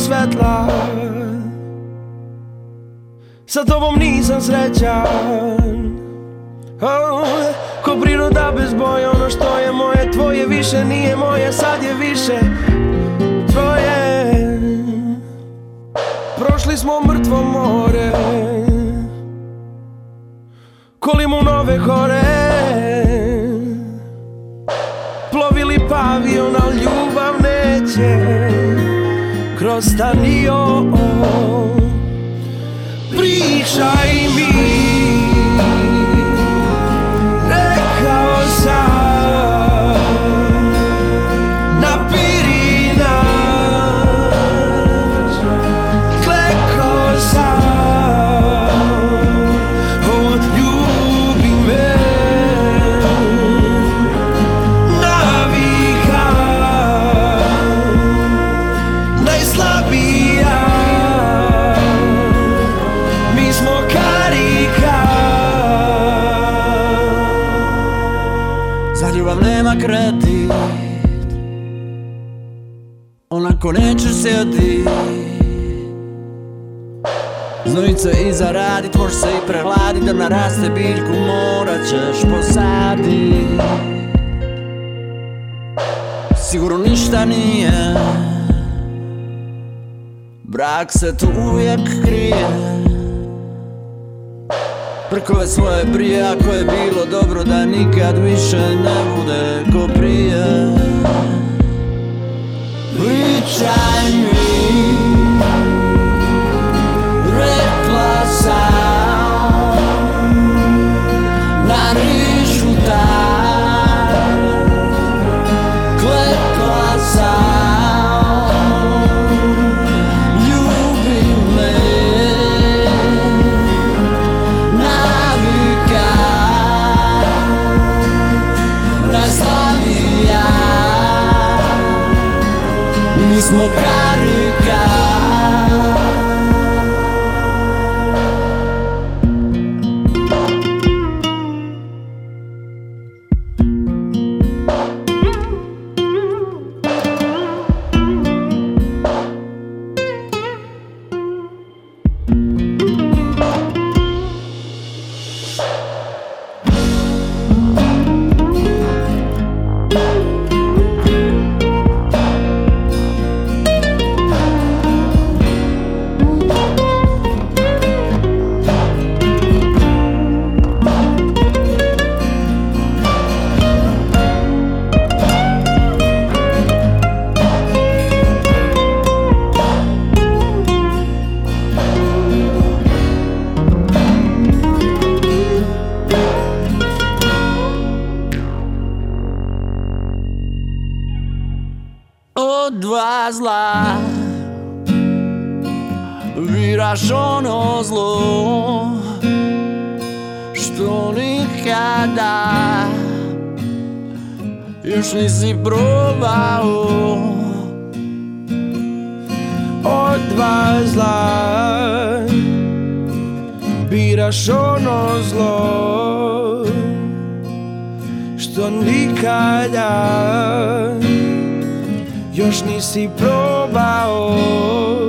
svetla. Sa tobom nisam srećan, ko priroda bez boje. Ono što je moje, tvoje više nije moje. Sad je više tvoje. Prošli smo mrtvo more, kolimo nove hore. Plovili pavion, al ljubav neće kroz stanio. Pričaj mi, rekao sam, napiri nas, klekao sam, ljubi me, navika, najslabija. Mi smo karika. Za ljubav nema kredit, onako nećeš sjedit. Znojice i zaradit, može se i prehladit. Da naraste biljku morat ćeš posadit. Sigurno ništa nije, brak se tu uvijek krije. Preko ove svoje prije, ako je bilo dobro, da nikad više ne bude ko prije. Pričaj mi, rekla sam, narišu tak, klekla sam, ljubi me, navika, najslabija. Mi smo karika. Od dva zla biraš ono zlo što nikada još nisi probao. Od dva zla biraš ono zlo što nikada još nisi probao.